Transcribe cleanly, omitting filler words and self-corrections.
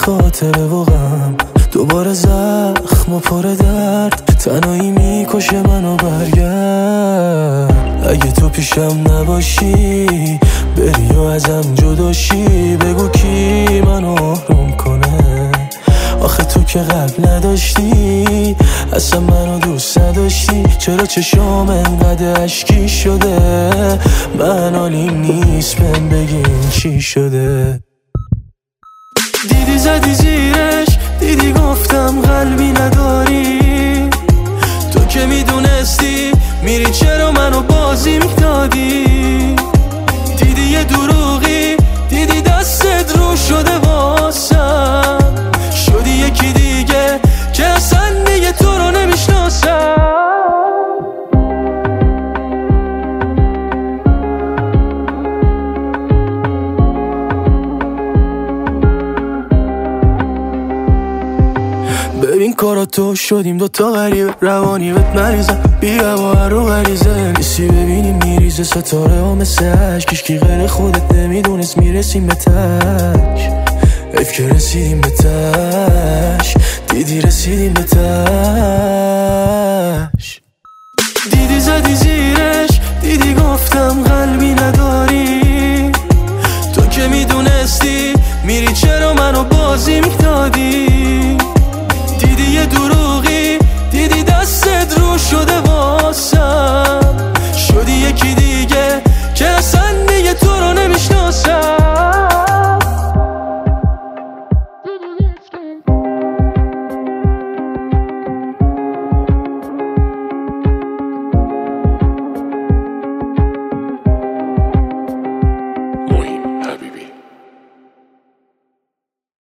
خاطره و غم، دوباره زخم و پر درد، تنهایی میکشه منو. برگرد اگه تو پیشم نباشی، بری و ازم جداشی، بگو کی منو آروم کنه. آخه تو که قلب نداشتی، اصلا منو دوست نداشتی، چرا چشام انقدر اشکی شده؟ من حالیم نیست، بهم بگین چی شده؟ دیدی زدی زیرش، دیدی گفتم قلبی نداری، تو که میدونستی میری چرا منو بازی میدادی؟ دیدی یه دروغی، دیدی دستت رو شده واسم، شدی یکی دیگه که اصلا دیگه تو رو نمیشناسم. ببین کارا تو شدیم دوتا غریبه، روانی بهت مریضم، بیا با هر رو غریزه نیستی، ببینیم میریزه ستاره ها مثل عشق، کشکی غیر خودت نمیدونست میرسیم به تش، حیف که رسیدیم به تش، دیدی رسیدیم به تش. دیدی زدی زیرش، دیدی گفتم قلبی نداری، تو که میدونستی میری چرا منو بازی میدادی؟